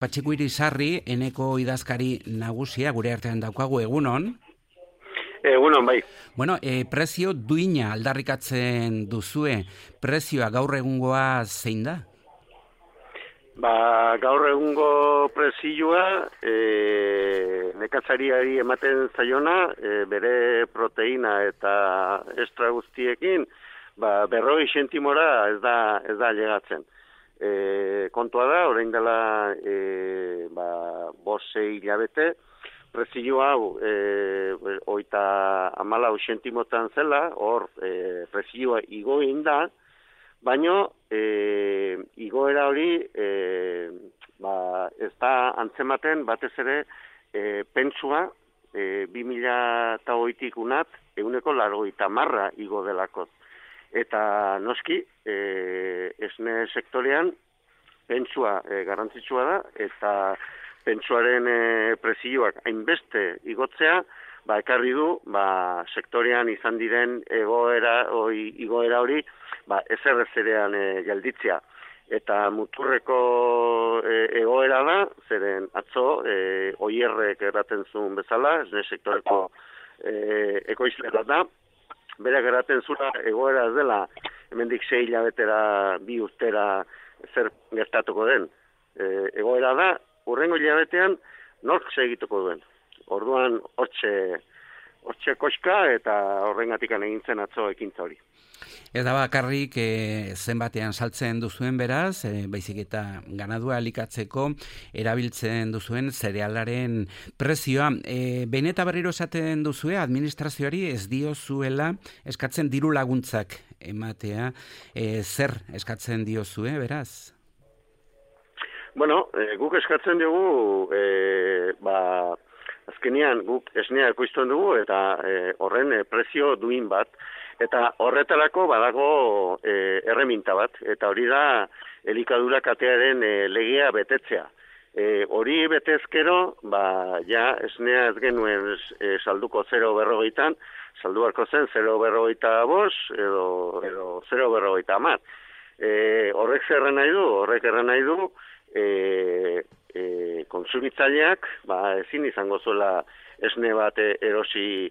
Patxiku Irisarri, Eneko idazkari nagusia, gure artean daukagu, egunon. Egunon, bai. Bueno, prezio duina aldarrikatzen duzue, prezioa gaur egungoa zein da? Gaur egungo prezioa nekatzariari ematen zaiona, bere proteina eta extra guztiekin, 40 sentimora ez da llegatzen. Kontua da, orain dela 5-6 hilabete, prezio hau 34 sentimotan zela, hor prezioa igo egin da, baina igoera hori ez da antzematen batez ere pentsua 2008tik unat 180 igo delako. Eta noski, esne sektorean pentsua garrantzitsua da, eta pentsuaren prezioak hainbeste igotzea, ekarri du, sektorean izan diren igoera hori, ezer-ezerean gelditzea. Eta muturreko egoera da, zeren atzo, oierrek erraten zuen bezala, esne sektoreko ekoizlera da, berak erraten zula egoera ez dela, hemendik 6 hilabetera, 2 urtera zer gertatuko den. Egoera da, hurrengo hilabetean nork segituko duen. Orduan, hortxe koska eta horrengatik egin zen atzo ekintza hori. Ez da bakarrik zenbatean saltzen duzuen beraz, baizik eta ganadua elikatzeko erabiltzen duzuen zerealaren prezioa. Behin eta berriro esaten duzue, administrazioari ez diozuela eskatzen diru laguntzak ematea. Zer eskatzen diozue, beraz? Bueno, guk eskatzen dugu, azkenean guk esnea ekoizten dugu eta horren prezio duin bat. Eta horretarako badago erreminta bat, eta hori da elikadura katearen legea betetzea. Hori betezkero, ja esnea ez genuen salduko 0,40, salduarko zen 0,45 edo 0,50. Horrek zerren nahi du? Horrek erren nahi du kontsumitzaileak ezin izango zuela esne bat erosi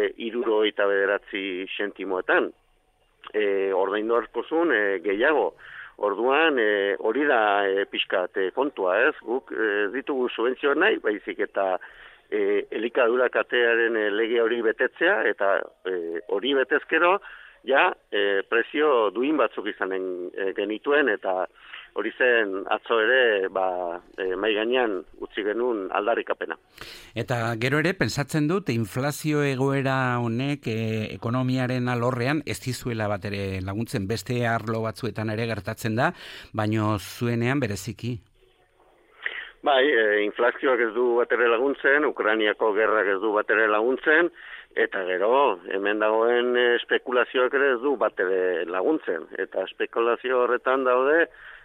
69 sentimoetan. Ordaindu arzkozun gehiago. Orduan hori da pixkat kontua, ez? Guk ditugu subentzioa nahi, baizik eta elikadura katearen lege hori betetzea, eta hori betezkero, ja, prezio duin batzuk izanen genituen, eta hori zen atzo ere mai gainean utzi genuen aldarrikapena. Eta gero ere, pentsatzen dut, inflazio egoera honek ekonomiaren alorrean ez dizuela bat ere laguntzen, beste arlo batzuetan ere gertatzen da, baino zuenean bereziki. Bai, inflazioak ez du bat ere laguntzen, Ukrainiako gerrak ez du bat ere laguntzen, eta gero, hemen dagoen espekulazioak ere ez du bat ere laguntzen. Eta espekulazio horretan daude,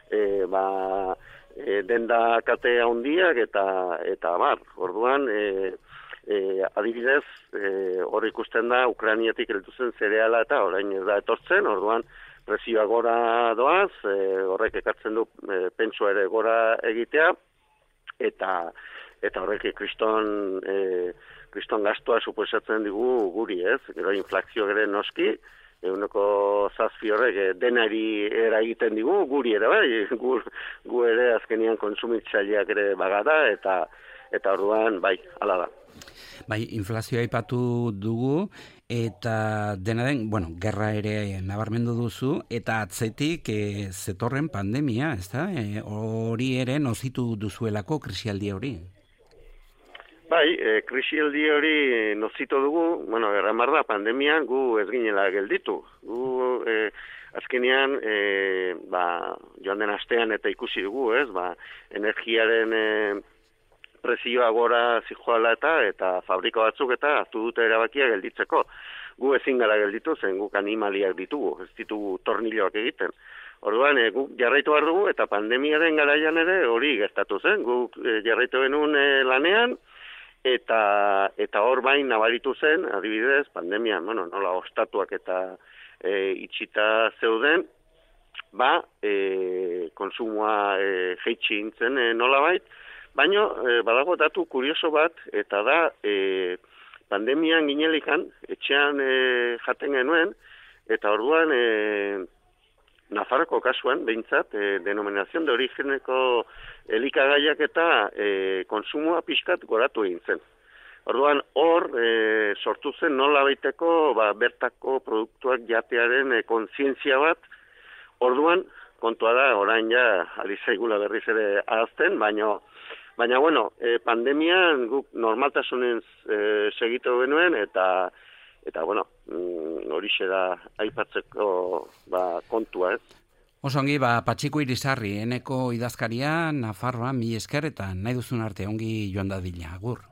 denda kate handiak eta bar. Orduan, adibidez, hor ikusten da, Ukrainiatik helduzen zereala eta orain ez da etortzen, orduan, prezioa gora doaz, horrek ekartzen du pentsua ere gora egitea, eta horrek kriston gastua suposatzen digu guri, ez? Gero inflazio ere noski, 1,7 horrek denari eragiten digu, guri ere bai, gu ere azkenian kontsumitzaileak ere bagada, eta orduan bai, hala da. Bai, inflazioa aipatu dugu, eta dena den, gerra ere nabarmendu duzu, eta atzetik zetorren pandemia, ezta? Hori ere nozitu duzuelako krisialdi hori? Bai, krisialdi hori nozitu dugu, erran da, pandemian gu ez ginela gelditu. Gu azkenean, joan den astean eta ikusi dugu, ez? Energiaren prezioa gora zijoala eta fabrika batzuk eta hartu dute erabakia gelditzeko. Gu ezin gara gelditu, zen guk animaliak ditugu, ez ditugu torniloak egiten. Orduan, guk jarraitu behar dugu eta pandemiaren garaian ere hori gertatu zen. Guk jarraitu genuen lanean, eta hor bain nabaritu zen, adibidez, pandemian, nola ostatuak eta itxita zeuden, konsumoa jeitsi intzen nolabait, Baina, badago datu kurioso bat, eta da, pandemian ginelikan, etxean jaten genuen, eta orduan, Nafarroko kasuan, behintzat, denominazion de origeneko elikagaiak eta konsumoa pixkat goratu egin zen. Orduan, hor sortu zen nola baiteko bertako produktuak jatearen kontzientzia bat. Orduan, kontua da, orain ja, ari zaigula berriz ere ahazten, baina bueno, pandemian guk normaltasunen segitu genuen, eta bueno, horixe da aipatzeko kontua, ez? Osongi, Patxiku Irizarri, eneko idazkaria, Nafarroa, mi esker, eta nahi duzun arte ongi joan dadila, agur.